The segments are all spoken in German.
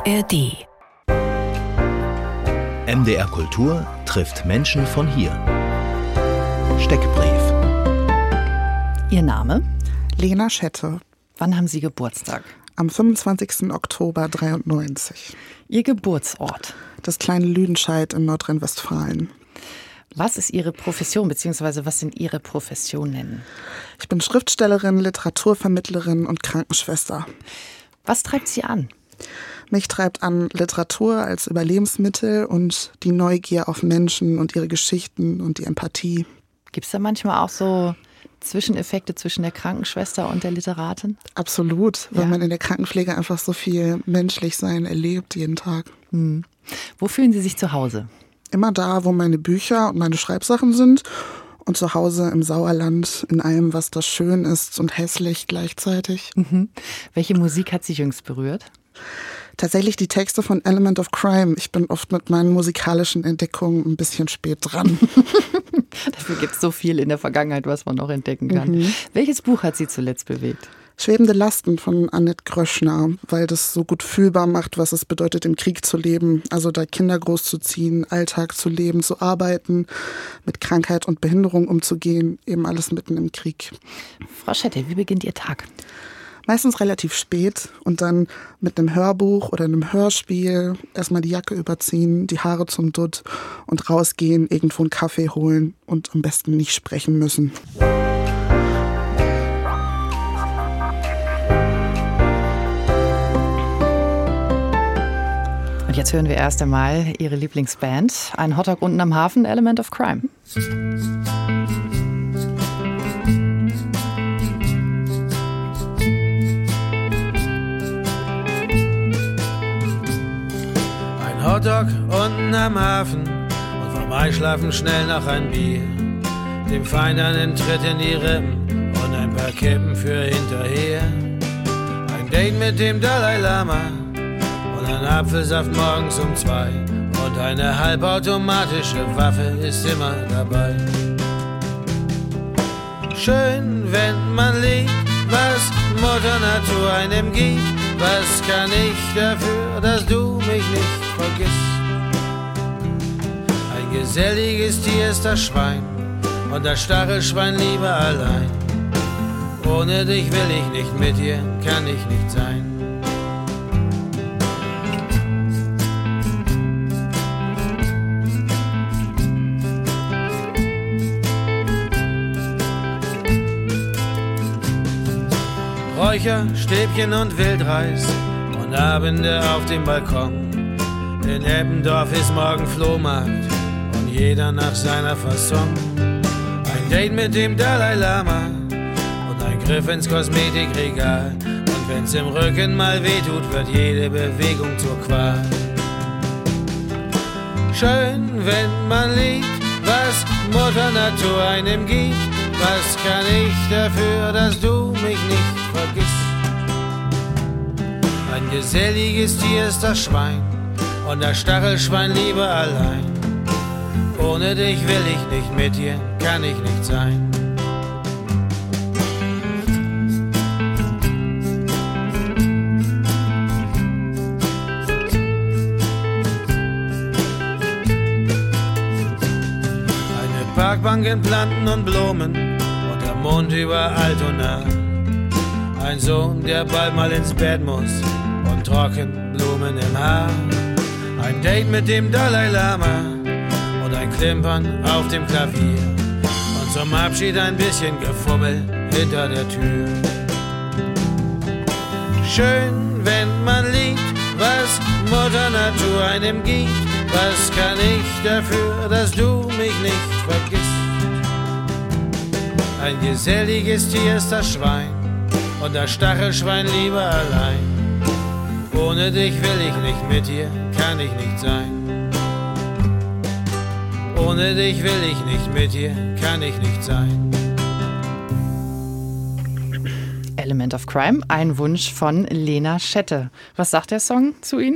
ARD. MDR Kultur trifft Menschen von hier. Steckbrief. Ihr Name? Lena Schette. Wann haben Sie Geburtstag? Am 25. Oktober 93. Ihr Geburtsort? Das kleine Lüdenscheid in Nordrhein-Westfalen. Was ist Ihre Profession, beziehungsweise was sind Ihre Professionen? Ich bin Schriftstellerin, Literaturvermittlerin und Krankenschwester. Was treibt Sie an? Mich treibt an Literatur als Überlebensmittel und die Neugier auf Menschen und ihre Geschichten und die Empathie. Gibt es da manchmal auch so Zwischeneffekte zwischen der Krankenschwester und der Literatin? Absolut, weil man in der Krankenpflege einfach so viel Menschlichsein erlebt jeden Tag. Wo fühlen Sie sich zu Hause? Immer da, wo meine Bücher und meine Schreibsachen sind und zu Hause im Sauerland, in allem, was da schön ist und hässlich gleichzeitig. Welche Musik hat Sie jüngst berührt? Tatsächlich die Texte von Element of Crime. Ich bin oft mit meinen musikalischen Entdeckungen ein bisschen spät dran. Dafür gibt es so viel in der Vergangenheit, was man noch entdecken kann. Welches Buch hat Sie zuletzt bewegt? Schwebende Lasten von Annette Gröschner, weil das so gut fühlbar macht, was es bedeutet, im Krieg zu leben. Also da Kinder großzuziehen, Alltag zu leben, zu arbeiten, mit Krankheit und Behinderung umzugehen, eben alles mitten im Krieg. Frau Schette, wie beginnt Ihr Tag? Meistens relativ spät und dann mit einem Hörbuch oder einem Hörspiel erstmal die Jacke überziehen, die Haare zum Dutt und rausgehen, irgendwo einen Kaffee holen und am besten nicht sprechen müssen. Und jetzt hören wir erst einmal Ihre Lieblingsband, ein Hotdog unten am Hafen, Element of Crime. Hotdog unten am Hafen und vom Einschlafen schnell noch ein Bier. Dem Feind einen Tritt in die Rippen und ein paar Kippen für hinterher. Ein Date mit dem Dalai Lama und ein Apfelsaft morgens um 2. Und eine halbautomatische Waffe ist immer dabei. Schön, wenn man liebt, was Mutter Natur einem gibt. Was kann ich dafür, dass du mich nicht vergisst? Ein geselliges Tier ist das Schwein und das Stachelschwein lieber allein. Ohne dich will ich nicht, mit dir kann ich nicht sein. Räucher, Stäbchen und Wildreis und Abende auf dem Balkon. In Eppendorf ist morgen Flohmarkt und jeder nach seiner Fasson. Ein Date mit dem Dalai Lama und ein Griff ins Kosmetikregal. Und wenn's im Rücken mal wehtut, wird jede Bewegung zur Qual. Schön, wenn man liebt, was Mutter Natur einem gibt. Was kann ich dafür, dass du mich nicht vergisst? Ein geselliges Tier ist das Schwein und das Stachelschwein lieber allein. Ohne dich will ich nicht, mit dir kann ich nicht sein. Eine Parkbank in Planten und Blumen und der Mond über Altona. Ein Sohn, der bald mal ins Bett muss und Trockenblumen im Haar. Ein Date mit dem Dalai Lama und ein Klimpern auf dem Klavier. Und zum Abschied ein bisschen Gefummel hinter der Tür. Schön, wenn man liebt, was Mutter Natur einem gibt. Was kann ich dafür, dass du mich nicht vergisst? Ein geselliges Tier ist das Schwein und das Stachelschwein lieber allein. Ohne dich will ich nicht, mit dir kann ich nicht sein. Ohne dich will ich nicht, mit dir kann ich nicht sein. Element of Crime, ein Wunsch von Lena Schette. Was sagt der Song zu Ihnen?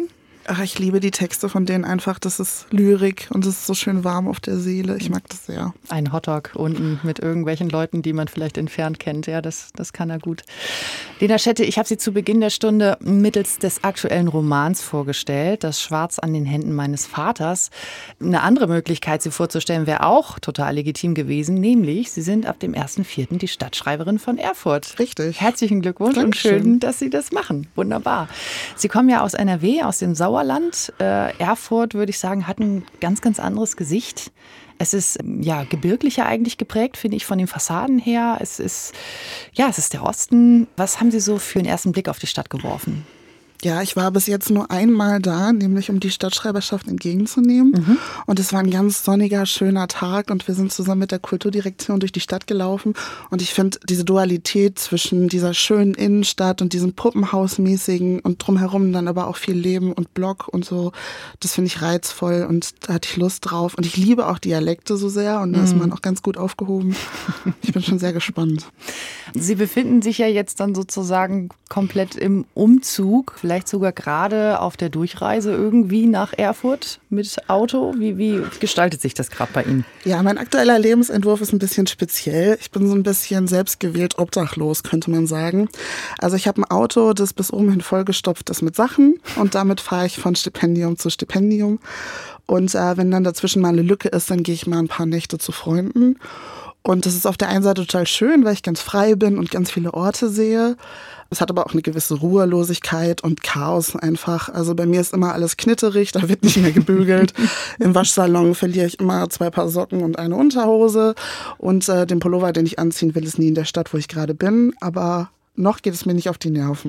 Ach, ich liebe die Texte von denen einfach. Das ist Lyrik und es ist so schön warm auf der Seele. Ich mag das sehr. Ein Hotdog unten mit irgendwelchen Leuten, die man vielleicht entfernt kennt. Ja, das kann er gut. Lena Schette, ich habe Sie zu Beginn der Stunde mittels des aktuellen Romans vorgestellt, Das Schwarz an den Händen meines Vaters. Eine andere Möglichkeit, Sie vorzustellen, wäre auch total legitim gewesen, nämlich Sie sind ab dem 1.4. die Stadtschreiberin von Erfurt. Richtig. Herzlichen Glückwunsch. Dankeschön. Und schön, dass Sie das machen. Wunderbar. Sie kommen ja aus NRW, aus dem Sauerland. Erfurt, würde ich sagen, hat ein ganz, ganz anderes Gesicht. Es ist ja gebirglicher eigentlich geprägt, finde ich, von den Fassaden her. Es ist der Osten. Was haben Sie so für den ersten Blick auf die Stadt geworfen? Ja, ich war bis jetzt nur einmal da, nämlich um die Stadtschreiberschaft entgegenzunehmen. Mhm. Und es war ein ganz sonniger, schöner Tag und wir sind zusammen mit der Kulturdirektion durch die Stadt gelaufen. Und ich finde diese Dualität zwischen dieser schönen Innenstadt und diesem Puppenhausmäßigen und drumherum dann aber auch viel Leben und Block und so, das finde ich reizvoll und da hatte ich Lust drauf. Und ich liebe auch Dialekte so sehr und da ist man auch ganz gut aufgehoben. Ich bin schon sehr gespannt. Sie befinden sich ja jetzt dann sozusagen komplett im Umzug, vielleicht sogar gerade auf der Durchreise irgendwie nach Erfurt mit Auto. Wie gestaltet sich das gerade bei Ihnen? Ja, mein aktueller Lebensentwurf ist ein bisschen speziell. Ich bin so ein bisschen selbstgewählt obdachlos, könnte man sagen. Also ich habe ein Auto, das bis oben hin vollgestopft ist mit Sachen und damit fahre ich von Stipendium zu Stipendium. Und wenn dann dazwischen mal eine Lücke ist, dann gehe ich mal ein paar Nächte zu Freunden. Und das ist auf der einen Seite total schön, weil ich ganz frei bin und ganz viele Orte sehe. Es hat aber auch eine gewisse Ruhelosigkeit und Chaos einfach. Also bei mir ist immer alles knitterig, da wird nicht mehr gebügelt. Im Waschsalon verliere ich immer 2 Paar Socken und eine Unterhose. Und den Pullover, den ich anziehen will, ist nie in der Stadt, wo ich gerade bin. Aber noch geht es mir nicht auf die Nerven.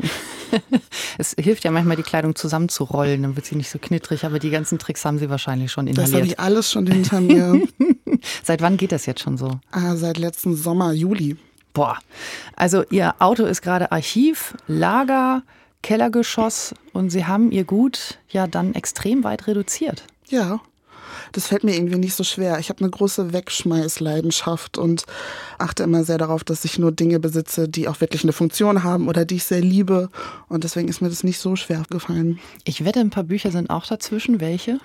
Es hilft ja manchmal, die Kleidung zusammenzurollen, dann wird sie nicht so knittrig. Aber die ganzen Tricks haben Sie wahrscheinlich schon inhaliert. Das habe ich alles schon hinter mir. Seit wann geht das jetzt schon so? Seit letzten Sommer, Juli. Boah, also Ihr Auto ist gerade Archiv, Lager, Kellergeschoss und Sie haben Ihr Gut ja dann extrem weit reduziert. Ja, das fällt mir irgendwie nicht so schwer. Ich habe eine große Wegschmeißleidenschaft und achte immer sehr darauf, dass ich nur Dinge besitze, die auch wirklich eine Funktion haben oder die ich sehr liebe. Und deswegen ist mir das nicht so schwer gefallen. Ich wette, ein paar Bücher sind auch dazwischen. Welche?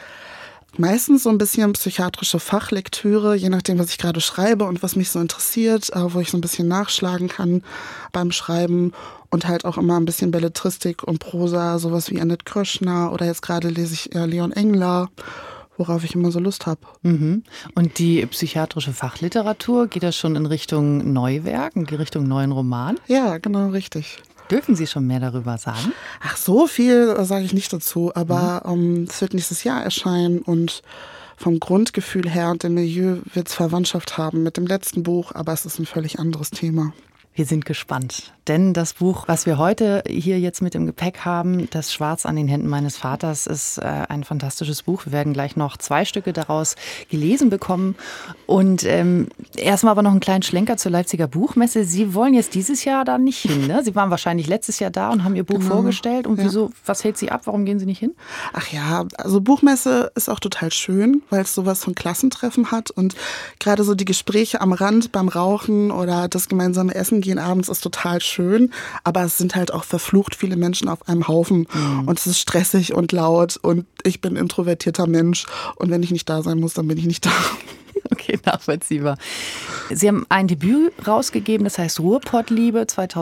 Meistens so ein bisschen psychiatrische Fachlektüre, je nachdem, was ich gerade schreibe und was mich so interessiert, wo ich so ein bisschen nachschlagen kann beim Schreiben. Und halt auch immer ein bisschen Belletristik und Prosa, sowas wie Annette Kröschner oder jetzt gerade lese ich Leon Engler, worauf ich immer so Lust habe. Mhm. Und die psychiatrische Fachliteratur, geht das schon in Richtung Neuwerk, in Richtung neuen Roman? Ja, genau, richtig. Dürfen Sie schon mehr darüber sagen? Ach, so viel sage ich nicht dazu, aber es wird nächstes Jahr erscheinen und vom Grundgefühl her und dem Milieu wird es Verwandtschaft haben mit dem letzten Buch, aber es ist ein völlig anderes Thema. Wir sind gespannt, denn das Buch, was wir heute hier jetzt mit im Gepäck haben, Das Schwarz an den Händen meines Vaters, ist ein fantastisches Buch. Wir werden gleich noch 2 Stücke daraus gelesen bekommen. Und erstmal aber noch einen kleinen Schlenker zur Leipziger Buchmesse. Sie wollen jetzt dieses Jahr da nicht hin, ne? Sie waren wahrscheinlich letztes Jahr da und haben Ihr Buch vorgestellt. Und wieso, was hält Sie ab? Warum gehen Sie nicht hin? Ach ja, also Buchmesse ist auch total schön, weil es sowas von Klassentreffen hat. Und gerade so die Gespräche am Rand beim Rauchen oder das gemeinsame Essen gehen abends ist total schön, aber es sind halt auch verflucht viele Menschen auf einem Haufen und es ist stressig und laut und ich bin ein introvertierter Mensch und wenn ich nicht da sein muss, dann bin ich nicht da. Okay, nachvollziehbar. Sie haben ein Debüt rausgegeben, das heißt Ruhrpottliebe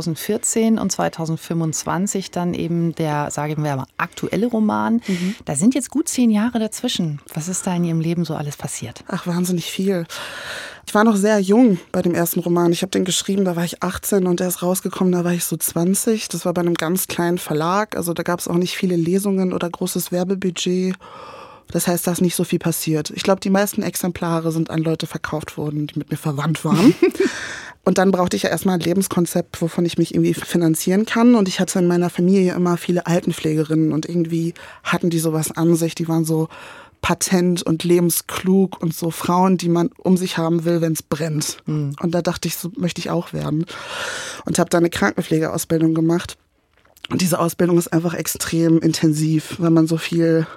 2014 und 2025 dann eben der, sagen wir mal, aktuelle Roman. Da sind jetzt gut 10 Jahre dazwischen. Was ist da in Ihrem Leben so alles passiert? Ach, wahnsinnig viel. Ich war noch sehr jung bei dem ersten Roman. Ich habe den geschrieben, da war ich 18 und der ist rausgekommen, da war ich so 20. Das war bei einem ganz kleinen Verlag, also da gab es auch nicht viele Lesungen oder großes Werbebudget. Das heißt, da ist nicht so viel passiert. Ich glaube, die meisten Exemplare sind an Leute verkauft worden, die mit mir verwandt waren. Und dann brauchte ich ja erstmal ein Lebenskonzept, wovon ich mich irgendwie finanzieren kann. Und ich hatte in meiner Familie immer viele Altenpflegerinnen und irgendwie hatten die sowas an sich. Die waren so patent und lebensklug und so Frauen, die man um sich haben will, wenn es brennt. Und da dachte ich, so möchte ich auch werden. Und habe da eine Krankenpflegeausbildung gemacht. Und diese Ausbildung ist einfach extrem intensiv, weil man so viel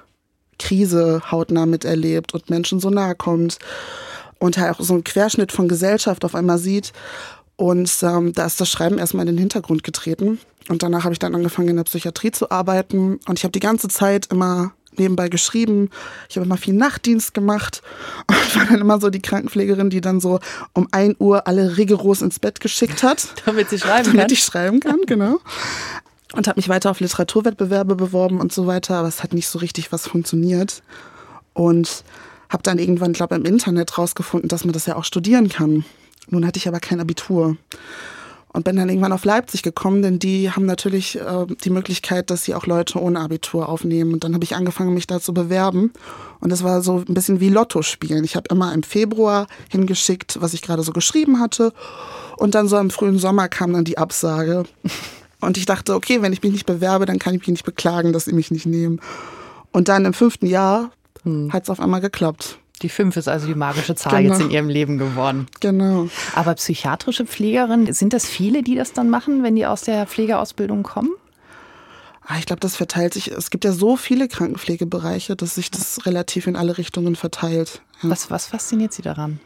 Krise hautnah miterlebt und Menschen so nahe kommt und halt auch so einen Querschnitt von Gesellschaft auf einmal sieht. Und da ist das Schreiben erstmal in den Hintergrund getreten. Und danach habe ich dann angefangen, in der Psychiatrie zu arbeiten. Und ich habe die ganze Zeit immer nebenbei geschrieben. Ich habe immer viel Nachtdienst gemacht und war dann immer so die Krankenpflegerin, die dann so um 1 Uhr alle rigoros ins Bett geschickt hat. Damit sie schreiben kann. Damit ich schreiben kann, genau. Und habe mich weiter auf Literaturwettbewerbe beworben und so weiter. Aber es hat nicht so richtig was funktioniert. Und habe dann irgendwann, glaube ich, im Internet rausgefunden, dass man das ja auch studieren kann. Nun hatte ich aber kein Abitur und bin dann irgendwann auf Leipzig gekommen, denn die haben natürlich die Möglichkeit, dass sie auch Leute ohne Abitur aufnehmen. Und dann habe ich angefangen, mich da zu bewerben. Und das war so ein bisschen wie Lotto spielen. Ich habe immer im Februar hingeschickt, was ich gerade so geschrieben hatte. Und dann so im frühen Sommer kam dann die Absage. Und ich dachte, okay, wenn ich mich nicht bewerbe, dann kann ich mich nicht beklagen, dass sie mich nicht nehmen. Und dann im 5. Jahr hat es auf einmal geklappt. Die 5 ist also die magische Zahl jetzt in ihrem Leben geworden. Genau. Aber psychiatrische Pflegerin, sind das viele, die das dann machen, wenn die aus der Pflegeausbildung kommen? Ich glaube, das verteilt sich. Es gibt ja so viele Krankenpflegebereiche, dass sich das relativ in alle Richtungen verteilt. Ja. Was fasziniert Sie daran?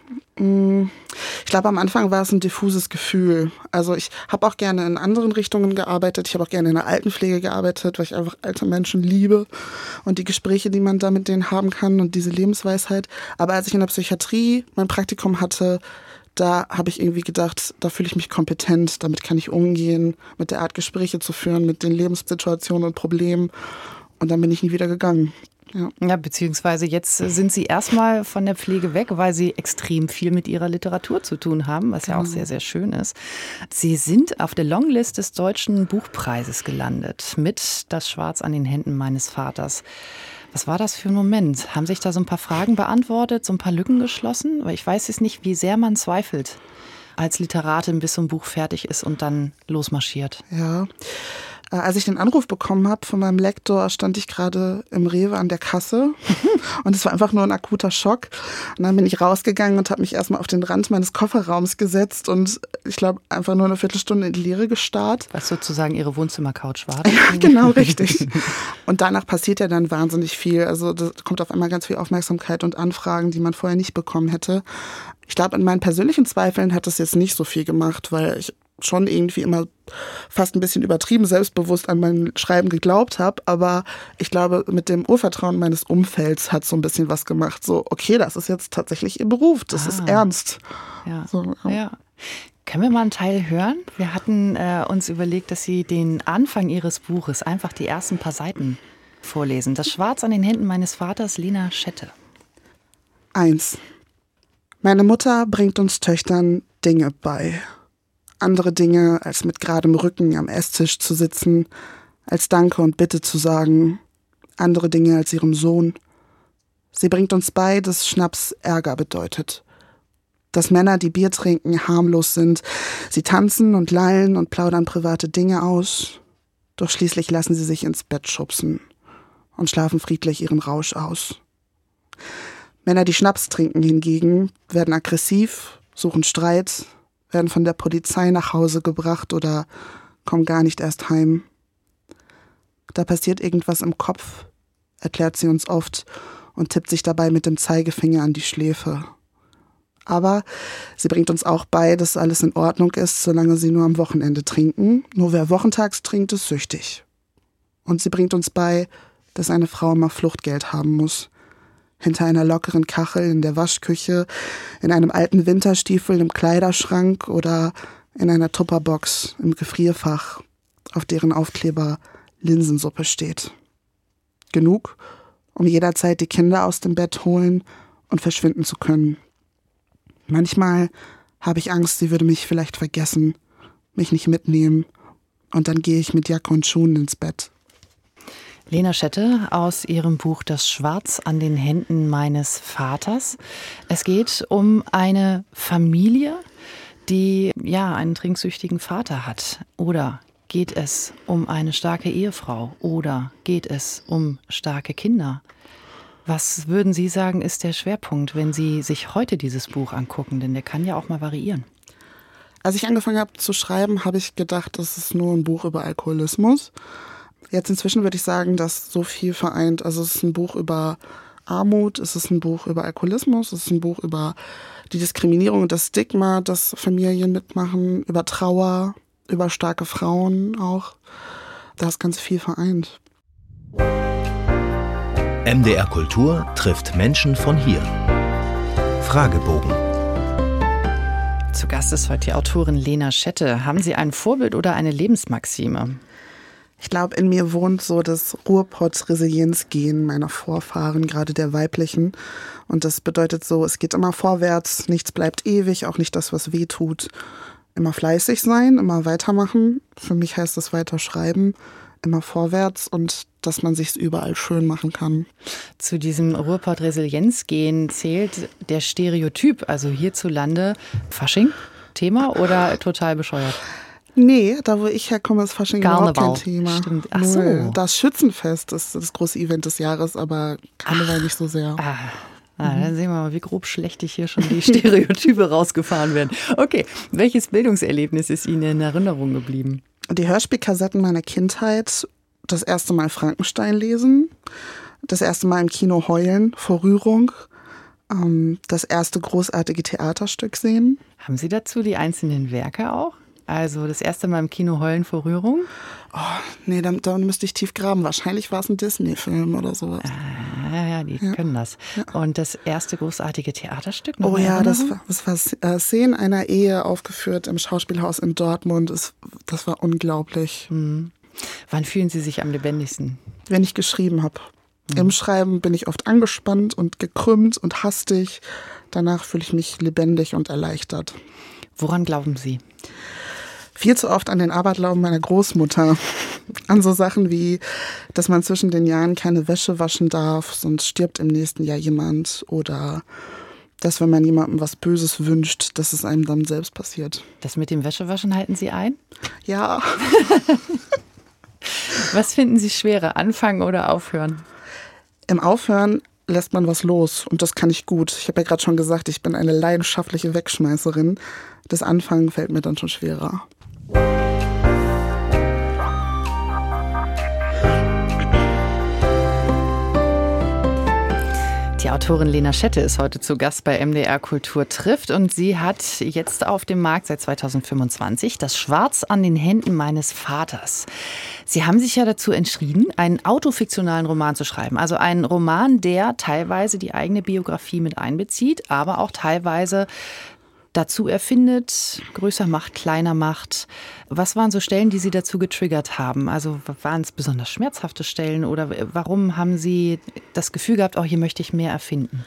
Ich glaube, am Anfang war es ein diffuses Gefühl. Also ich habe auch gerne in anderen Richtungen gearbeitet. Ich habe auch gerne in der Altenpflege gearbeitet, weil ich einfach alte Menschen liebe und die Gespräche, die man da mit denen haben kann und diese Lebensweisheit. Aber als ich in der Psychiatrie mein Praktikum hatte, da habe ich irgendwie gedacht, da fühle ich mich kompetent, damit kann ich umgehen, mit der Art Gespräche zu führen, mit den Lebenssituationen und Problemen. Und dann bin ich nie wieder gegangen. Ja, beziehungsweise jetzt sind Sie erstmal von der Pflege weg, weil Sie extrem viel mit Ihrer Literatur zu tun haben, was ja auch sehr, sehr schön ist. Sie sind auf der Longlist des Deutschen Buchpreises gelandet mit Das Schwarz an den Händen meines Vaters. Was war das für ein Moment? Haben sich da so ein paar Fragen beantwortet, so ein paar Lücken geschlossen? Weil ich weiß jetzt nicht, wie sehr man zweifelt als Literatin, bis so ein Buch fertig ist und dann losmarschiert. Ja. Als ich den Anruf bekommen habe von meinem Lektor, stand ich gerade im Rewe an der Kasse und es war einfach nur ein akuter Schock. Und dann bin ich rausgegangen und habe mich erstmal auf den Rand meines Kofferraums gesetzt und ich glaube einfach nur eine Viertelstunde in die Leere gestarrt. Was sozusagen Ihre Wohnzimmercouch war. Ja, genau, richtig. Und danach passiert ja dann wahnsinnig viel. Also da kommt auf einmal ganz viel Aufmerksamkeit und Anfragen, die man vorher nicht bekommen hätte. Ich glaube, in meinen persönlichen Zweifeln hat das jetzt nicht so viel gemacht, weil ich schon irgendwie immer fast ein bisschen übertrieben selbstbewusst an mein Schreiben geglaubt habe, aber ich glaube, mit dem Urvertrauen meines Umfelds hat so ein bisschen was gemacht. So, okay, das ist jetzt tatsächlich Ihr Beruf, das ist ernst. Ja. So, ja. Können wir mal einen Teil hören? Wir hatten uns überlegt, dass Sie den Anfang Ihres Buches, einfach die ersten paar Seiten vorlesen. Das Schwarz an den Händen meines Vaters, Lena Schette. 1. Meine Mutter bringt uns Töchtern Dinge bei. Andere Dinge, als mit geradem Rücken am Esstisch zu sitzen, als Danke und Bitte zu sagen. Andere Dinge als ihrem Sohn. Sie bringt uns bei, dass Schnaps Ärger bedeutet. Dass Männer, die Bier trinken, harmlos sind. Sie tanzen und lallen und plaudern private Dinge aus. Doch schließlich lassen sie sich ins Bett schubsen und schlafen friedlich ihren Rausch aus. Männer, die Schnaps trinken hingegen, werden aggressiv, suchen Streit, werden von der Polizei nach Hause gebracht oder kommen gar nicht erst heim. Da passiert irgendwas im Kopf, erklärt sie uns oft und tippt sich dabei mit dem Zeigefinger an die Schläfe. Aber sie bringt uns auch bei, dass alles in Ordnung ist, solange sie nur am Wochenende trinken. Nur wer wochentags trinkt, ist süchtig. Und sie bringt uns bei, dass eine Frau immer Fluchtgeld haben muss. Hinter einer lockeren Kachel in der Waschküche, in einem alten Winterstiefel im Kleiderschrank oder in einer Tupperbox im Gefrierfach, auf deren Aufkleber Linsensuppe steht. Genug, um jederzeit die Kinder aus dem Bett holen und verschwinden zu können. Manchmal habe ich Angst, sie würde mich vielleicht vergessen, mich nicht mitnehmen und dann gehe ich mit Jacke und Schuhen ins Bett. Lena Schette aus ihrem Buch Das Schwarz an den Händen meines Vaters. Es geht um eine Familie, die einen trinksüchtigen Vater hat. Oder geht es um eine starke Ehefrau? Oder geht es um starke Kinder? Was würden Sie sagen, ist der Schwerpunkt, wenn Sie sich heute dieses Buch angucken? Denn der kann ja auch mal variieren. Als ich angefangen habe zu schreiben, habe ich gedacht, das ist nur ein Buch über Alkoholismus. Jetzt inzwischen würde ich sagen, dass so viel vereint. Also es ist ein Buch über Armut, es ist ein Buch über Alkoholismus, es ist ein Buch über die Diskriminierung und das Stigma, das Familien mitmachen, über Trauer, über starke Frauen auch. Da ist ganz viel vereint. MDR Kultur trifft Menschen von hier. Fragebogen. Zu Gast ist heute die Autorin Lena Schette. Haben Sie ein Vorbild oder eine Lebensmaxime? Ich glaube, in mir wohnt so das Ruhrpott-Resilienz-Gen meiner Vorfahren, gerade der weiblichen. Und das bedeutet so, es geht immer vorwärts, nichts bleibt ewig, auch nicht das, was weh tut. Immer fleißig sein, immer weitermachen. Für mich heißt das weiterschreiben, immer vorwärts und dass man sich's überall schön machen kann. Zu diesem Ruhrpott-Resilienz-Gen zählt der Stereotyp, also hierzulande Fasching, Thema oder total bescheuert? Nee, da wo ich herkomme, ist Fasching überhaupt kein Thema. Stimmt. Ach so. Das Schützenfest ist das große Event des Jahres, aber Karneval nicht so sehr. Dann sehen wir mal, wie grob schlechtig hier schon die Stereotype rausgefahren werden. Okay, welches Bildungserlebnis ist Ihnen in Erinnerung geblieben? Die Hörspielkassetten meiner Kindheit, das erste Mal Frankenstein lesen, das erste Mal im Kino heulen vor Rührung, das erste großartige Theaterstück sehen. Haben Sie dazu die einzelnen Werke auch? Also das erste Mal im Kino heulen vor Rührung? Oh, nee, da müsste ich tief graben. Wahrscheinlich war es ein Disney-Film oder sowas. Ja, die können das. Ja. Und das erste großartige Theaterstück? Oh ja, das war Szenen einer Ehe aufgeführt im Schauspielhaus in Dortmund. Das war unglaublich. Wann fühlen Sie sich am lebendigsten? Wenn ich geschrieben habe. Im Schreiben bin ich oft angespannt und gekrümmt und hastig. Danach fühle ich mich lebendig und erleichtert. Woran glauben Sie? Viel zu oft an den Aberglauben meiner Großmutter. An so Sachen wie, dass man zwischen den Jahren keine Wäsche waschen darf, sonst stirbt im nächsten Jahr jemand. Oder dass, wenn man jemandem was Böses wünscht, dass es einem dann selbst passiert. Das mit dem Wäschewaschen halten Sie ein? Ja. Was finden Sie schwerer, anfangen oder aufhören? Im Aufhören lässt man was los und das kann ich gut. Ich habe ja gerade schon gesagt, ich bin eine leidenschaftliche Wegschmeißerin. Das Anfangen fällt mir dann schon schwerer. Die Autorin Lena Schette ist heute zu Gast bei MDR Kultur trifft und sie hat jetzt auf dem Markt seit 2025 das Schwarz an den Händen meines Vaters. Sie haben sich ja dazu entschieden, einen autofiktionalen Roman zu schreiben. Also einen Roman, der teilweise die eigene Biografie mit einbezieht, aber auch teilweise dazu erfindet, größer macht, kleiner macht. Was waren so Stellen, die Sie dazu getriggert haben? Also waren es besonders schmerzhafte Stellen oder warum haben Sie das Gefühl gehabt, hier möchte ich mehr erfinden?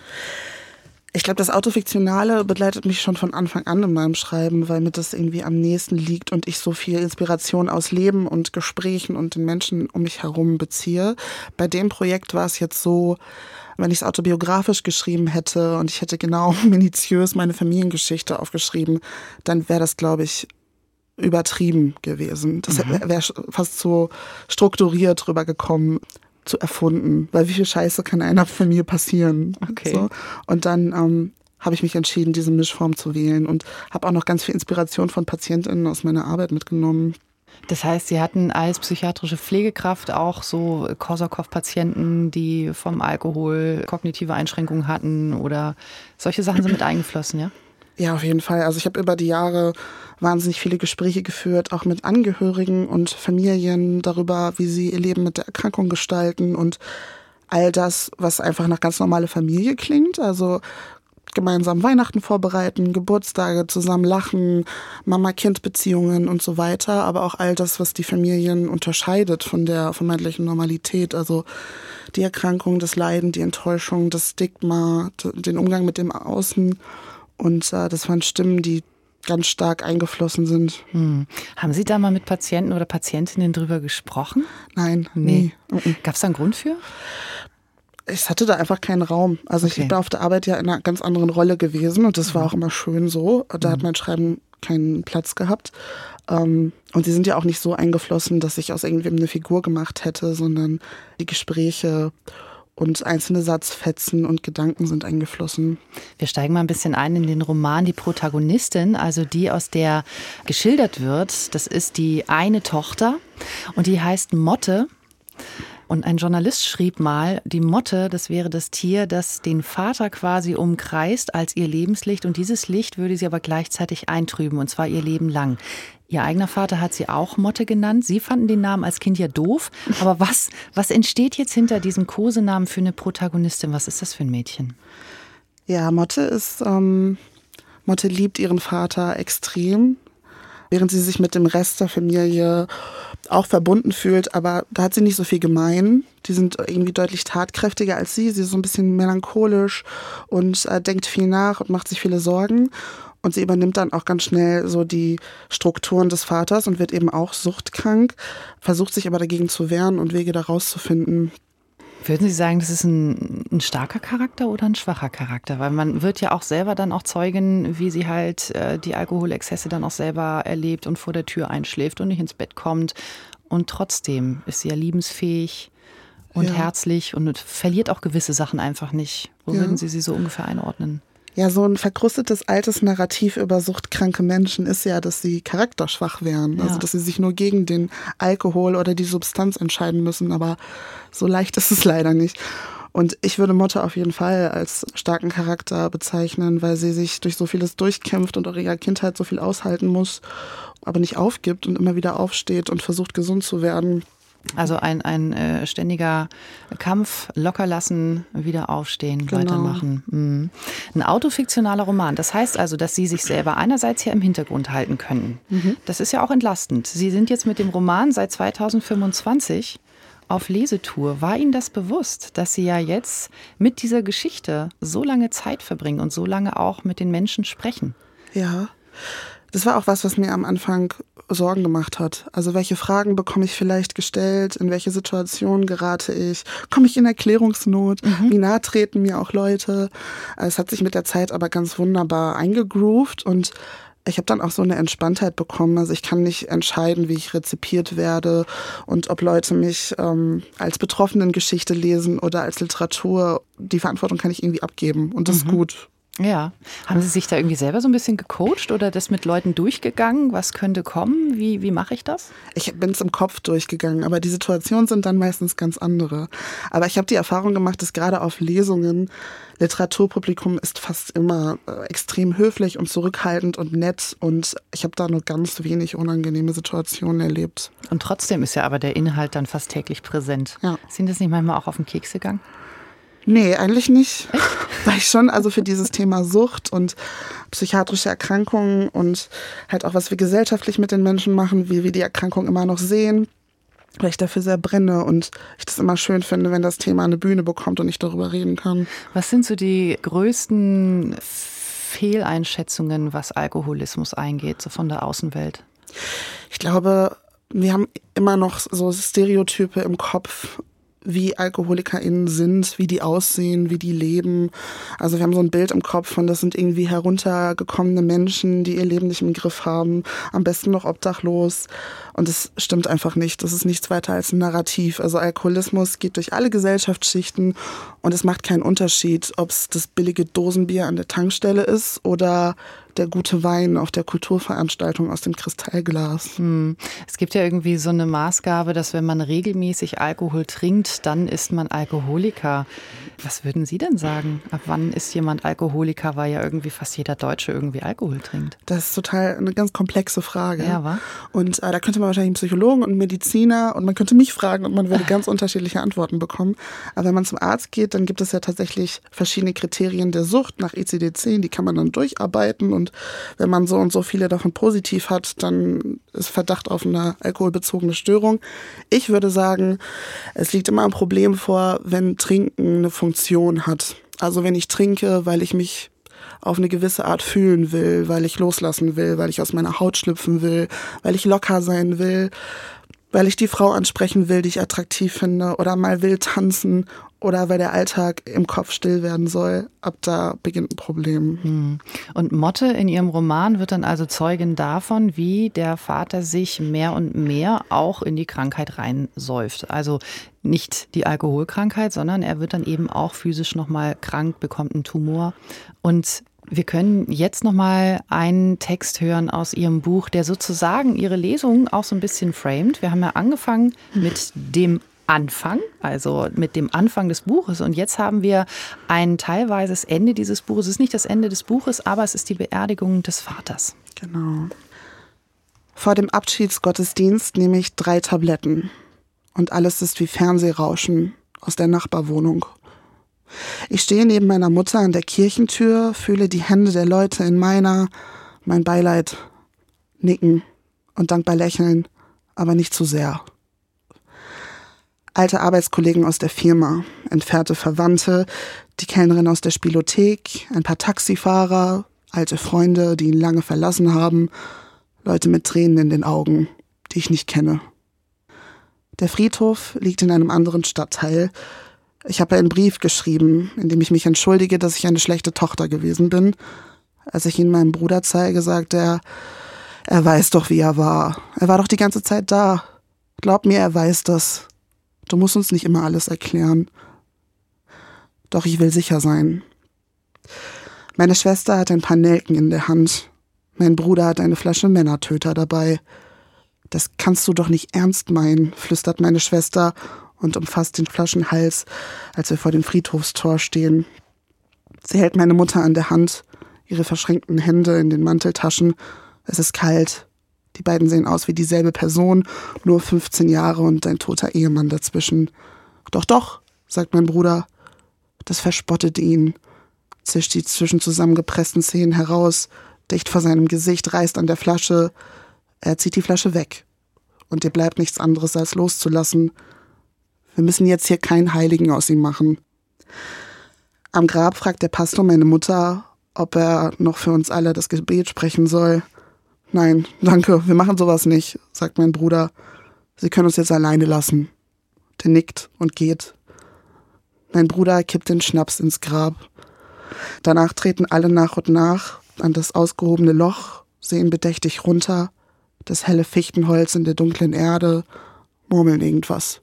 Ich glaube, das Autofiktionale begleitet mich schon von Anfang an in meinem Schreiben, weil mir das irgendwie am nächsten liegt und ich so viel Inspiration aus Leben und Gesprächen und den Menschen um mich herum beziehe. Bei dem Projekt war es jetzt so, wenn ich es autobiografisch geschrieben hätte und ich hätte genau minutiös meine Familiengeschichte aufgeschrieben, dann wäre das, glaube ich, übertrieben gewesen. Das wäre fast so strukturiert rübergekommen, zu erfunden. Weil wie viel Scheiße kann einer Familie passieren? Okay. So. Und dann habe ich mich entschieden, diese Mischform zu wählen und habe auch noch ganz viel Inspiration von PatientInnen aus meiner Arbeit mitgenommen. Das heißt, Sie hatten als psychiatrische Pflegekraft auch so Korsakow-Patienten, die vom Alkohol kognitive Einschränkungen hatten oder solche Sachen sind mit eingeflossen, ja? Ja, auf jeden Fall. Also ich habe über die Jahre wahnsinnig viele Gespräche geführt, auch mit Angehörigen und Familien darüber, wie sie ihr Leben mit der Erkrankung gestalten und all das, was einfach nach ganz normale Familie klingt. Also gemeinsam Weihnachten vorbereiten, Geburtstage, zusammen lachen, Mama-Kind-Beziehungen und so weiter, aber auch all das, was die Familien unterscheidet von der vermeintlichen Normalität, also die Erkrankung, das Leiden, die Enttäuschung, das Stigma, den Umgang mit dem Außen und das waren Stimmen, die ganz stark eingeflossen sind. Haben Sie da mal mit Patienten oder Patientinnen drüber gesprochen? Nein, nie. Gab es da einen Grund für? Ich hatte da einfach keinen Raum. Also ich bin auf der Arbeit ja in einer ganz anderen Rolle gewesen und das war auch immer schön so. Da hat mein Schreiben keinen Platz gehabt. Und die sind ja auch nicht so eingeflossen, dass ich aus irgendwem eine Figur gemacht hätte, sondern die Gespräche und einzelne Satzfetzen und Gedanken sind eingeflossen. Wir steigen mal ein bisschen ein in den Roman. Die Protagonistin, also die, aus der geschildert wird, das ist die eine Tochter und die heißt Motte. Und ein Journalist schrieb mal, die Motte, das wäre das Tier, das den Vater quasi umkreist als ihr Lebenslicht. Und dieses Licht würde sie aber gleichzeitig eintrüben, und zwar ihr Leben lang. Ihr eigener Vater hat sie auch Motte genannt. Sie fanden den Namen als Kind ja doof. Aber was entsteht jetzt hinter diesem Kosenamen für eine Protagonistin? Was ist das für ein Mädchen? Ja, Motte liebt ihren Vater extrem, während sie sich mit dem Rest der Familie auch verbunden fühlt, aber da hat sie nicht so viel gemein. Die sind irgendwie deutlich tatkräftiger als sie. Sie ist so ein bisschen melancholisch und denkt viel nach und macht sich viele Sorgen. Und sie übernimmt dann auch ganz schnell so die Strukturen des Vaters und wird eben auch suchtkrank, versucht sich aber dagegen zu wehren und Wege da rauszufinden. Würden Sie sagen, das ist ein starker Charakter oder ein schwacher Charakter? Weil man wird ja auch selber dann auch Zeugin, wie sie halt die Alkoholexzesse dann auch selber erlebt und vor der Tür einschläft und nicht ins Bett kommt. Und trotzdem ist sie ja liebensfähig und herzlich und verliert auch gewisse Sachen einfach nicht. Wo würden Sie so ungefähr einordnen? Ja, so ein verkrustetes altes Narrativ über suchtkranke Menschen ist ja, dass sie charakterschwach wären. Ja. Also, dass sie sich nur gegen den Alkohol oder die Substanz entscheiden müssen. Aber so leicht ist es leider nicht. Und ich würde Motte auf jeden Fall als starken Charakter bezeichnen, weil sie sich durch so vieles durchkämpft und auch ihrer Kindheit so viel aushalten muss, aber nicht aufgibt und immer wieder aufsteht und versucht, gesund zu werden. Also ein ständiger Kampf, locker lassen, wieder aufstehen, weitermachen. Ein autofiktionaler Roman. Das heißt also, dass Sie sich selber einerseits hier im Hintergrund halten können. Das ist ja auch entlastend. Sie sind jetzt mit dem Roman seit 2025 auf Lesetour. War Ihnen das bewusst, dass Sie ja jetzt mit dieser Geschichte so lange Zeit verbringen und so lange auch mit den Menschen sprechen? Ja, das war auch was mir am Anfang Sorgen gemacht hat. Also welche Fragen bekomme ich vielleicht gestellt? In welche Situation gerate ich? Komme ich in Erklärungsnot? Wie nahe treten mir auch Leute? Es hat sich mit der Zeit aber ganz wunderbar eingegroovt und ich habe dann auch so eine Entspanntheit bekommen. Also ich kann nicht entscheiden, wie ich rezipiert werde und ob Leute mich als Betroffenengeschichte lesen oder als Literatur. Die Verantwortung kann ich irgendwie abgeben und das ist gut. Ja. Haben Sie sich da irgendwie selber so ein bisschen gecoacht oder das mit Leuten durchgegangen? Was könnte kommen? Wie mache ich das? Ich bin es im Kopf durchgegangen, aber die Situationen sind dann meistens ganz andere. Aber ich habe die Erfahrung gemacht, dass gerade auf Lesungen Literaturpublikum ist fast immer extrem höflich und zurückhaltend und nett und ich habe da nur ganz wenig unangenehme Situationen erlebt. Und trotzdem ist ja aber der Inhalt dann fast täglich präsent. Ja. Sind das nicht manchmal auch auf den Keks gegangen? Nee, eigentlich nicht. Weil ich schon also für dieses Thema Sucht und psychiatrische Erkrankungen und halt auch, was wir gesellschaftlich mit den Menschen machen, wie wir die Erkrankung immer noch sehen, weil ich dafür sehr brenne und ich das immer schön finde, wenn das Thema eine Bühne bekommt und ich darüber reden kann. Was sind so die größten Fehleinschätzungen, was Alkoholismus eingeht, so von der Außenwelt? Ich glaube, wir haben immer noch so Stereotype im Kopf, wie AlkoholikerInnen sind, wie die aussehen, wie die leben. Also wir haben so ein Bild im Kopf von, das sind irgendwie heruntergekommene Menschen, die ihr Leben nicht im Griff haben, am besten noch obdachlos. Und das stimmt einfach nicht. Das ist nichts weiter als ein Narrativ. Also Alkoholismus geht durch alle Gesellschaftsschichten und es macht keinen Unterschied, ob es das billige Dosenbier an der Tankstelle ist oder der gute Wein auf der Kulturveranstaltung aus dem Kristallglas. Es gibt ja irgendwie so eine Maßgabe, dass wenn man regelmäßig Alkohol trinkt, dann ist man Alkoholiker. Was würden Sie denn sagen? Ab wann ist jemand Alkoholiker, weil ja irgendwie fast jeder Deutsche irgendwie Alkohol trinkt? Das ist total eine ganz komplexe Frage. Ja, wa? Und da könnte man wahrscheinlich einen Psychologen und einen Mediziner und man könnte mich fragen und man würde ganz unterschiedliche Antworten bekommen. Aber wenn man zum Arzt geht, dann gibt es ja tatsächlich verschiedene Kriterien der Sucht nach ICD-10, die kann man dann durcharbeiten und wenn man so und so viele davon positiv hat, dann ist Verdacht auf eine alkoholbezogene Störung. Ich würde sagen, es liegt immer ein Problem vor, wenn Trinken eine Funktion hat. Also wenn ich trinke, weil ich mich auf eine gewisse Art fühlen will, weil ich loslassen will, weil ich aus meiner Haut schlüpfen will, weil ich locker sein will, weil ich die Frau ansprechen will, die ich attraktiv finde oder mal will tanzen oder weil der Alltag im Kopf still werden soll. Ab da beginnt ein Problem. Und Motte in ihrem Roman wird dann also Zeugin davon, wie der Vater sich mehr und mehr auch in die Krankheit reinsäuft. Also nicht die Alkoholkrankheit, sondern er wird dann eben auch physisch nochmal krank, bekommt einen Tumor. Und wir können jetzt nochmal einen Text hören aus Ihrem Buch, der sozusagen Ihre Lesung auch so ein bisschen framet. Wir haben ja angefangen mit dem Anfang, also mit dem Anfang des Buches. Und jetzt haben wir ein teilweises Ende dieses Buches. Es ist nicht das Ende des Buches, aber es ist die Beerdigung des Vaters. Genau. Vor dem Abschiedsgottesdienst nehme ich 3 Tabletten. Und alles ist wie Fernsehrauschen aus der Nachbarwohnung. Ich stehe neben meiner Mutter an der Kirchentür, fühle die Hände der Leute in meiner, mein Beileid, nicken und dankbar lächeln, aber nicht zu sehr. Alte Arbeitskollegen aus der Firma, entfernte Verwandte, die Kellnerin aus der Spielothek, ein paar Taxifahrer, alte Freunde, die ihn lange verlassen haben, Leute mit Tränen in den Augen, die ich nicht kenne. Der Friedhof liegt in einem anderen Stadtteil. Ich habe einen Brief geschrieben, in dem ich mich entschuldige, dass ich eine schlechte Tochter gewesen bin. Als ich ihn meinem Bruder zeige, sagt er weiß doch, wie er war. Er war doch die ganze Zeit da. Glaub mir, er weiß das. Du musst uns nicht immer alles erklären. Doch ich will sicher sein. Meine Schwester hat ein paar Nelken in der Hand. Mein Bruder hat eine Flasche Männertöter dabei. Das kannst du doch nicht ernst meinen, flüstert meine Schwester und umfasst den Flaschenhals, als wir vor dem Friedhofstor stehen. Sie hält meine Mutter an der Hand, ihre verschränkten Hände in den Manteltaschen. Es ist kalt. Die beiden sehen aus wie dieselbe Person, nur 15 Jahre und ein toter Ehemann dazwischen. Doch, sagt mein Bruder. Das verspottet ihn, zischt die zwischen zusammengepressten Zähnen heraus, dicht vor seinem Gesicht, reißt an der Flasche. Er zieht die Flasche weg. Und ihr bleibt nichts anderes, als loszulassen. Wir müssen jetzt hier keinen Heiligen aus ihm machen. Am Grab fragt der Pastor meine Mutter, ob er noch für uns alle das Gebet sprechen soll. Nein, danke, wir machen sowas nicht, sagt mein Bruder. Sie können uns jetzt alleine lassen. Der nickt und geht. Mein Bruder kippt den Schnaps ins Grab. Danach treten alle nach und nach an das ausgehobene Loch, sehen bedächtig runter, das helle Fichtenholz in der dunklen Erde, murmeln irgendwas.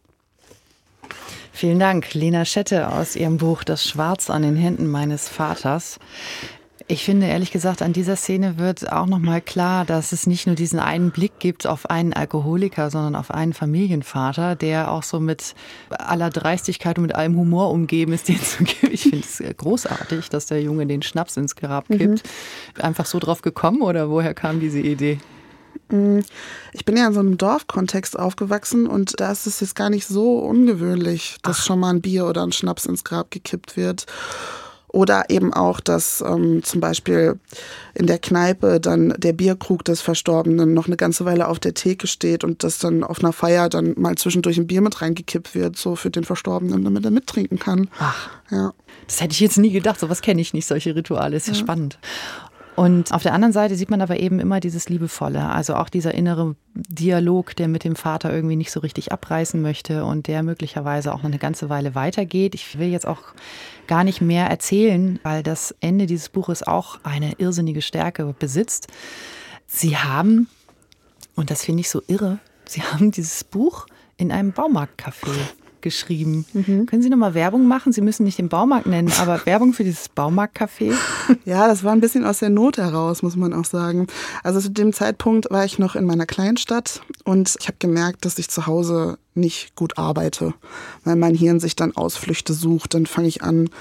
Vielen Dank, Lena Schette aus ihrem Buch »Das Schwarz an den Händen meines Vaters«. Ich finde, ehrlich gesagt, an dieser Szene wird auch nochmal klar, dass es nicht nur diesen einen Blick gibt auf einen Alkoholiker, sondern auf einen Familienvater, der auch so mit aller Dreistigkeit und mit allem Humor umgeben ist, den zu geben. Ich finde es großartig, dass der Junge den Schnaps ins Grab kippt. Einfach so drauf gekommen oder woher kam diese Idee? Ich bin ja in so einem Dorfkontext aufgewachsen und da ist es jetzt gar nicht so ungewöhnlich, dass schon mal ein Bier oder ein Schnaps ins Grab gekippt wird. Oder eben auch, dass zum Beispiel in der Kneipe dann der Bierkrug des Verstorbenen noch eine ganze Weile auf der Theke steht und dass dann auf einer Feier dann mal zwischendurch ein Bier mit reingekippt wird, so für den Verstorbenen, damit er mittrinken kann. Ach, ja. Das hätte ich jetzt nie gedacht. Sowas kenne ich nicht, solche Rituale. Ist ja spannend. Und auf der anderen Seite sieht man aber eben immer dieses Liebevolle, also auch dieser innere Dialog, der mit dem Vater irgendwie nicht so richtig abreißen möchte und der möglicherweise auch noch eine ganze Weile weitergeht. Ich will jetzt auch gar nicht mehr erzählen, weil das Ende dieses Buches auch eine irrsinnige Stärke besitzt. Sie haben, und das finde ich so irre, Sie haben dieses Buch in einem Baumarktcafé geschrieben. Können Sie nochmal Werbung machen? Sie müssen nicht den Baumarkt nennen, aber Werbung für dieses Baumarktcafé? Ja, das war ein bisschen aus der Not heraus, muss man auch sagen. Also zu dem Zeitpunkt war ich noch in meiner Kleinstadt und ich habe gemerkt, dass ich zu Hause nicht gut arbeite, weil mein Hirn sich dann Ausflüchte sucht. Dann fange ich an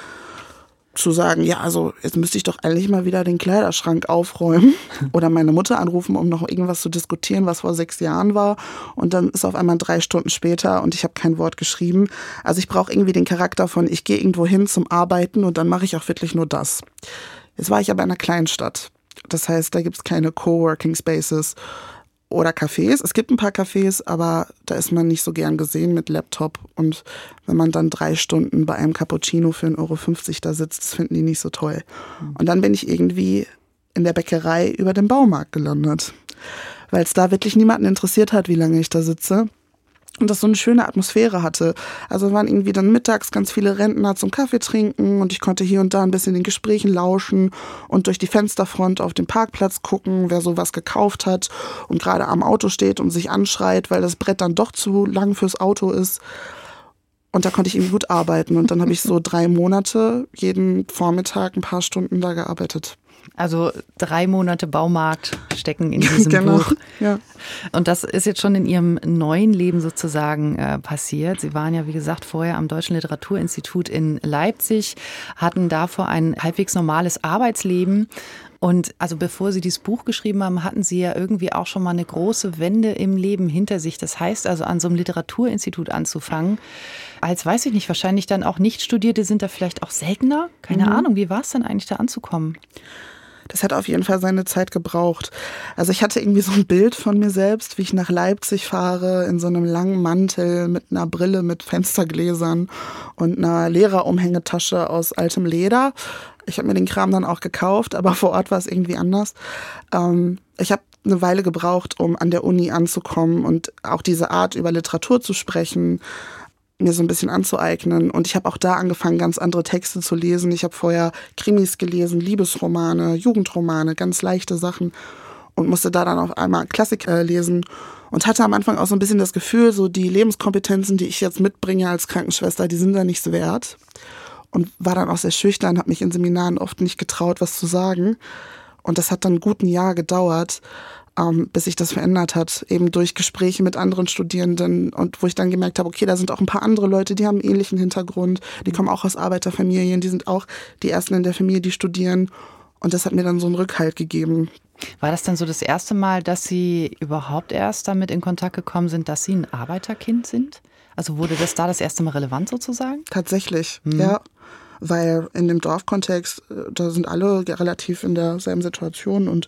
zu sagen, ja, also jetzt müsste ich doch eigentlich mal wieder den Kleiderschrank aufräumen oder meine Mutter anrufen, um noch irgendwas zu diskutieren, was vor 6 Jahren war. Und dann ist auf einmal 3 Stunden später und ich habe kein Wort geschrieben. Also ich brauche irgendwie den Charakter von, ich gehe irgendwo hin zum Arbeiten und dann mache ich auch wirklich nur das. Jetzt war ich aber in einer Kleinstadt. Das heißt, da gibt es keine Coworking Spaces oder Cafés. Es gibt ein paar Cafés, aber da ist man nicht so gern gesehen mit Laptop. Und wenn man dann 3 Stunden bei einem Cappuccino für 1,50 Euro da sitzt, das finden die nicht so toll. Und dann bin ich irgendwie in der Bäckerei über den Baumarkt gelandet, weil es da wirklich niemanden interessiert hat, wie lange ich da sitze. Und das so eine schöne Atmosphäre hatte. Also waren irgendwie dann mittags ganz viele Rentner zum Kaffee trinken und ich konnte hier und da ein bisschen den Gesprächen lauschen und durch die Fensterfront auf den Parkplatz gucken, wer so was gekauft hat und gerade am Auto steht und sich anschreit, weil das Brett dann doch zu lang fürs Auto ist. Und da konnte ich irgendwie gut arbeiten und dann habe ich so 3 Monate jeden Vormittag ein paar Stunden da gearbeitet. Also 3 Monate Baumarkt stecken in diesem genau. Buch. Ja. Und das ist jetzt schon in Ihrem neuen Leben sozusagen passiert. Sie waren ja, wie gesagt, vorher am Deutschen Literaturinstitut in Leipzig, hatten davor ein halbwegs normales Arbeitsleben. Und also bevor Sie dieses Buch geschrieben haben, hatten Sie ja irgendwie auch schon mal eine große Wende im Leben hinter sich. Das heißt also, an so einem Literaturinstitut anzufangen, als, weiß ich nicht, wahrscheinlich dann auch Nicht-Studierte sind da vielleicht auch seltener. Keine Ahnung, wie war es denn eigentlich da anzukommen? Das hat auf jeden Fall seine Zeit gebraucht. Also ich hatte irgendwie so ein Bild von mir selbst, wie ich nach Leipzig fahre, in so einem langen Mantel mit einer Brille mit Fenstergläsern und einer Lehrerumhängetasche aus altem Leder. Ich habe mir den Kram dann auch gekauft, aber vor Ort war es irgendwie anders. Ich habe eine Weile gebraucht, um an der Uni anzukommen und auch diese Art, über Literatur zu sprechen, mir so ein bisschen anzueignen. Und ich habe auch da angefangen, ganz andere Texte zu lesen. Ich habe vorher Krimis gelesen, Liebesromane, Jugendromane, ganz leichte Sachen und musste da dann auf einmal Klassik lesen und hatte am Anfang auch so ein bisschen das Gefühl, so die Lebenskompetenzen, die ich jetzt mitbringe als Krankenschwester, die sind da nichts wert. Und war dann auch sehr schüchtern, habe mich in Seminaren oft nicht getraut, was zu sagen. Und das hat dann gut ein Jahr gedauert, bis sich das verändert hat, eben durch Gespräche mit anderen Studierenden und wo ich dann gemerkt habe, okay, da sind auch ein paar andere Leute, die haben einen ähnlichen Hintergrund, die kommen auch aus Arbeiterfamilien, die sind auch die Ersten in der Familie, die studieren. Und das hat mir dann so einen Rückhalt gegeben. War das dann so das erste Mal, dass Sie überhaupt erst damit in Kontakt gekommen sind, dass Sie ein Arbeiterkind sind? Also wurde das da das erste Mal relevant sozusagen? Tatsächlich, ja. Weil in dem Dorfkontext, da sind alle relativ in derselben Situation und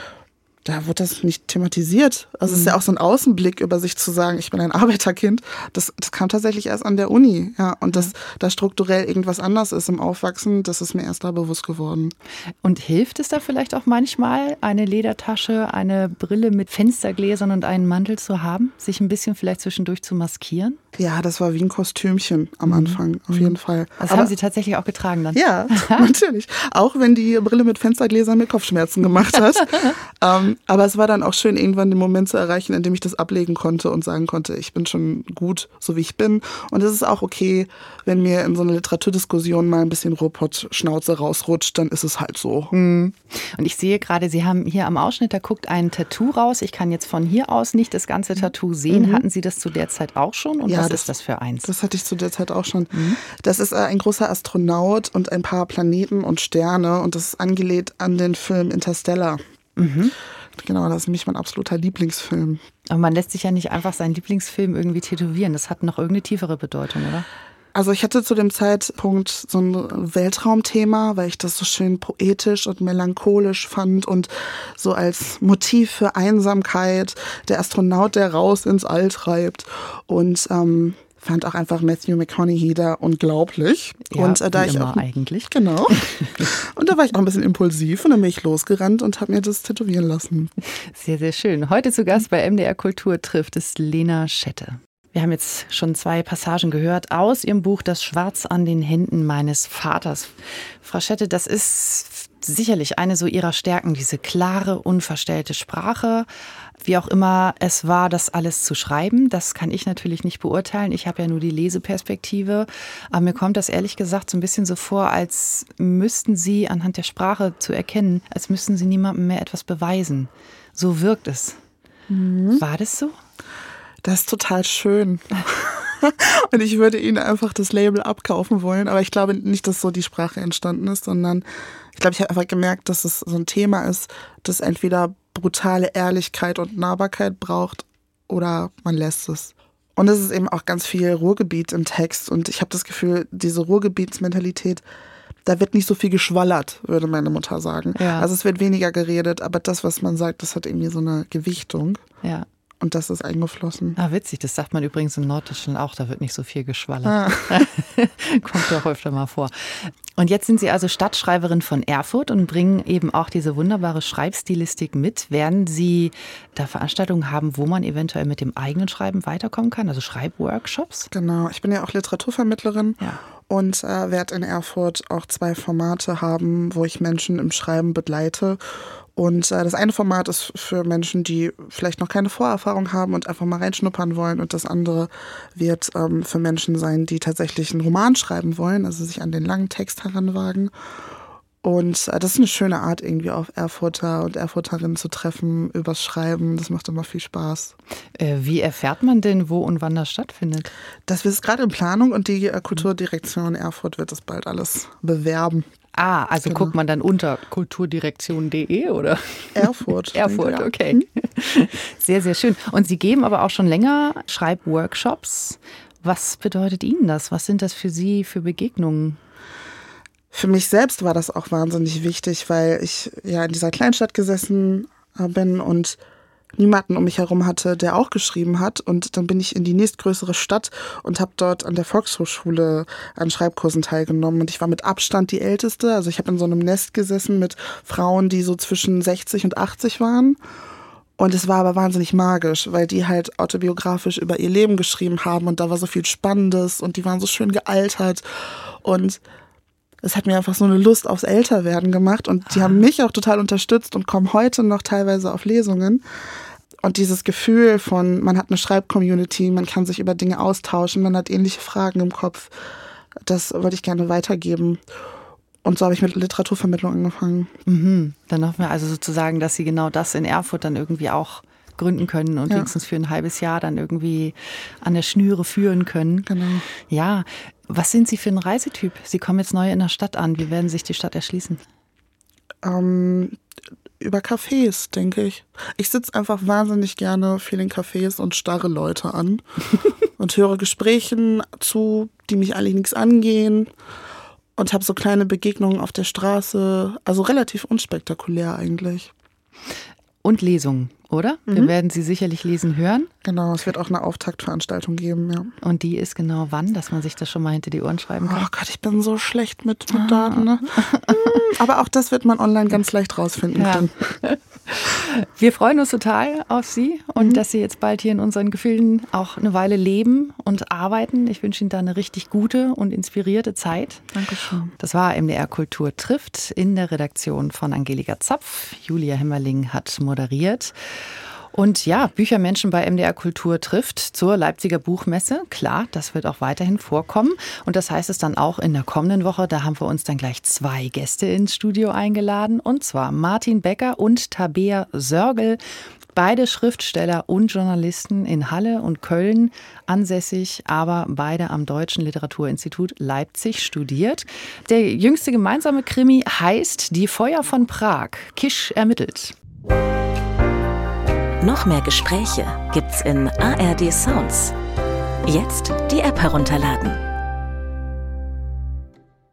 da wird das nicht thematisiert. Also es ist ja auch so ein Außenblick über sich zu sagen, ich bin ein Arbeiterkind. Das kam tatsächlich erst an der Uni. Ja, und dass da strukturell irgendwas anders ist im Aufwachsen, das ist mir erst da bewusst geworden. Und hilft es da vielleicht auch manchmal, eine Ledertasche, eine Brille mit Fenstergläsern und einen Mantel zu haben, sich ein bisschen vielleicht zwischendurch zu maskieren? Ja, das war wie ein Kostümchen am Anfang, auf jeden Fall. Das haben Sie tatsächlich auch getragen dann? Ja, natürlich. Auch wenn die Brille mit Fenstergläsern mir Kopfschmerzen gemacht hat. Aber es war dann auch schön, irgendwann den Moment zu erreichen, in dem ich das ablegen konnte und sagen konnte, ich bin schon gut, so wie ich bin. Und es ist auch okay, wenn mir in so einer Literaturdiskussion mal ein bisschen Ruhrpott-Schnauze rausrutscht, dann ist es halt so. Und ich sehe gerade, Sie haben hier am Ausschnitt, da guckt ein Tattoo raus. Ich kann jetzt von hier aus nicht das ganze Tattoo sehen. Hatten Sie das zu der Zeit auch schon? Und was ist das für eins? Das hatte ich zu der Zeit auch schon. Das ist ein großer Astronaut und ein paar Planeten und Sterne. Und das ist angelehnt an den Film Interstellar. Genau, das ist nämlich mein absoluter Lieblingsfilm. Aber man lässt sich ja nicht einfach seinen Lieblingsfilm irgendwie tätowieren. Das hat noch irgendeine tiefere Bedeutung, oder? Also ich hatte zu dem Zeitpunkt so ein Weltraumthema, weil ich das so schön poetisch und melancholisch fand und so als Motiv für Einsamkeit, der Astronaut, der raus ins All treibt. Und fand auch einfach Matthew McConaughey da unglaublich. Ja, und da wie ich immer auch eigentlich. Genau. Und da war ich auch ein bisschen impulsiv und dann bin ich losgerannt und habe mir das tätowieren lassen. Sehr, sehr schön. Heute zu Gast bei MDR Kultur trifft es Lena Schette. Wir haben jetzt schon 2 Passagen gehört aus Ihrem Buch Das Schwarz an den Händen meines Vaters. Frau Schette, das ist sicherlich eine so Ihrer Stärken, diese klare, unverstellte Sprache. Wie auch immer es war, das alles zu schreiben, das kann ich natürlich nicht beurteilen. Ich habe ja nur die Leseperspektive. Aber mir kommt das ehrlich gesagt so ein bisschen so vor, als müssten Sie anhand der Sprache zu erkennen, als müssten Sie niemandem mehr etwas beweisen. So wirkt es. War das so? Das ist total schön. Und ich würde Ihnen einfach das Label abkaufen wollen. Aber ich glaube nicht, dass so die Sprache entstanden ist, sondern ich glaube, ich habe einfach gemerkt, dass es so ein Thema ist, das entweder brutale Ehrlichkeit und Nahbarkeit braucht oder man lässt es. Und es ist eben auch ganz viel Ruhrgebiet im Text. Und ich habe das Gefühl, diese Ruhrgebietsmentalität, da wird nicht so viel geschwallert, würde meine Mutter sagen. Ja. Also es wird weniger geredet, aber das, was man sagt, das hat irgendwie so eine Gewichtung. Ja. Und das ist eingeflossen. Ah, witzig, das sagt man übrigens im Norddeutschen auch, da wird nicht so viel geschwallert. Kommt ja auch öfter mal vor. Und jetzt sind Sie also Stadtschreiberin von Erfurt und bringen eben auch diese wunderbare Schreibstilistik mit. Werden Sie da Veranstaltungen haben, wo man eventuell mit dem eigenen Schreiben weiterkommen kann, also Schreibworkshops? Genau, ich bin ja auch Literaturvermittlerin. Ja. Und werde in Erfurt auch 2 Formate haben, wo ich Menschen im Schreiben begleite. Und das eine Format ist für Menschen, die vielleicht noch keine Vorerfahrung haben und einfach mal reinschnuppern wollen. Und das andere wird für Menschen sein, die tatsächlich einen Roman schreiben wollen, also sich an den langen Text heranwagen. Und das ist eine schöne Art, irgendwie auf Erfurter und Erfurterinnen zu treffen, übers Schreiben. Das macht immer viel Spaß. Wie erfährt man denn, wo und wann das stattfindet? Das ist gerade in Planung und die Kulturdirektion Erfurt wird das bald alles bewerben. Ah, also Genau. guckt man dann unter kulturdirektion.de oder? Erfurt. Erfurt, okay. Sehr, sehr schön. Und Sie geben aber auch schon länger Schreibworkshops. Was bedeutet Ihnen das? Was sind das für Sie für Begegnungen? Für mich selbst war das auch wahnsinnig wichtig, weil ich ja in dieser Kleinstadt gesessen bin und niemanden um mich herum hatte, der auch geschrieben hat. Und dann bin ich in die nächstgrößere Stadt und habe dort an der Volkshochschule an Schreibkursen teilgenommen. Und ich war mit Abstand die Älteste. Also ich habe in so einem Nest gesessen mit Frauen, die so zwischen 60 und 80 waren. Und es war aber wahnsinnig magisch, weil die halt autobiografisch über ihr Leben geschrieben haben. Und da war so viel Spannendes und die waren so schön gealtert. Und es hat mir einfach so eine Lust aufs Älterwerden gemacht und die haben mich auch total unterstützt und kommen heute noch teilweise auf Lesungen. Und dieses Gefühl von, man hat eine Schreibcommunity, man kann sich über Dinge austauschen, man hat ähnliche Fragen im Kopf, das wollte ich gerne weitergeben. Und so habe ich mit Literaturvermittlung angefangen. Mhm. Dann hoffen wir also sozusagen, dass Sie genau das in Erfurt dann irgendwie auch gründen können und wenigstens für ein halbes Jahr dann irgendwie an der Schnüre führen können. Genau. Ja, was sind Sie für ein Reisetyp? Sie kommen jetzt neu in der Stadt an. Wie werden sich die Stadt erschließen? Über Cafés, denke ich. Ich sitze einfach wahnsinnig gerne viel in Cafés und starre Leute an und höre Gesprächen zu, die mich eigentlich nichts angehen und habe so kleine Begegnungen auf der Straße. Also relativ unspektakulär eigentlich. Und Lesungen, oder? Wir werden Sie sicherlich lesen hören. Genau, es wird auch eine Auftaktveranstaltung geben, ja. Und die ist genau wann, dass man sich das schon mal hinter die Ohren schreiben kann? Oh Gott, ich bin so schlecht mit Daten. Ne? Aber auch das wird man online ganz leicht rausfinden können. Wir freuen uns total auf Sie und dass Sie jetzt bald hier in unseren Gefilden auch eine Weile leben und arbeiten. Ich wünsche Ihnen da eine richtig gute und inspirierte Zeit. Dankeschön. Das war MDR Kultur trifft in der Redaktion von Angelika Zapf. Julia Hemmerling hat moderiert. Und ja, Büchermenschen bei MDR Kultur trifft zur Leipziger Buchmesse. Klar, das wird auch weiterhin vorkommen. Und das heißt es dann auch in der kommenden Woche. Da haben wir uns dann gleich 2 Gäste ins Studio eingeladen. Und zwar Martin Becker und Tabea Sörgel. Beide Schriftsteller und Journalisten in Halle und Köln ansässig, aber beide am Deutschen Literaturinstitut Leipzig studiert. Der jüngste gemeinsame Krimi heißt Die Feuer von Prag. Kisch ermittelt. Noch mehr Gespräche gibt's in ARD Sounds. Jetzt die App herunterladen.